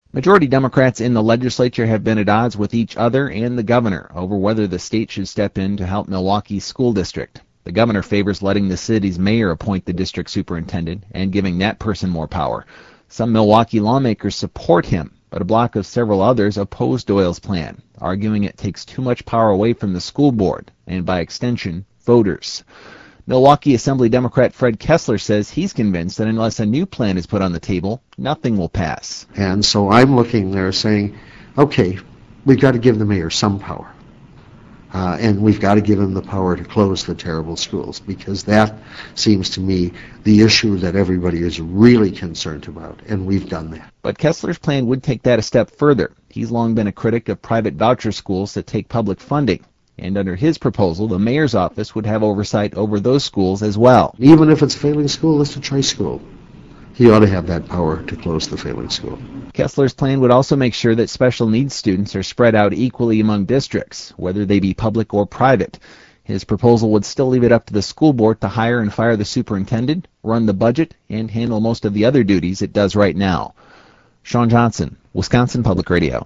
Majority Democrats in the legislature have been at odds with each other and the governor over whether the state should step in to help Milwaukee's school district. The governor favors letting the city's mayor appoint the district superintendent and giving that person more power. Some Milwaukee lawmakers support him, but a block of several others oppose Doyle's plan, arguing it takes too much power away from the school board and, by extension, voters. Milwaukee Assembly Democrat Fred Kessler says he's convinced that unless a new plan is put on the table, nothing will pass. And so I'm looking there saying, okay, we've got to give the mayor some power. And we've got to give him the power to close the terrible schools, because that seems to me the issue that everybody is really concerned about, and we've done that. But Kessler's plan would take that a step further. He's long been a critic of private voucher schools that take public funding. And under his proposal, the mayor's office would have oversight over those schools as well. Even if it's a failing school, it's a choice school. He ought to have that power to close the failing school. Kessler's plan would also make sure that special needs students are spread out equally among districts, whether they be public or private. His proposal would still leave it up to the school board to hire and fire the superintendent, run the budget, and handle most of the other duties it does right now. Sean Johnson, Wisconsin Public Radio.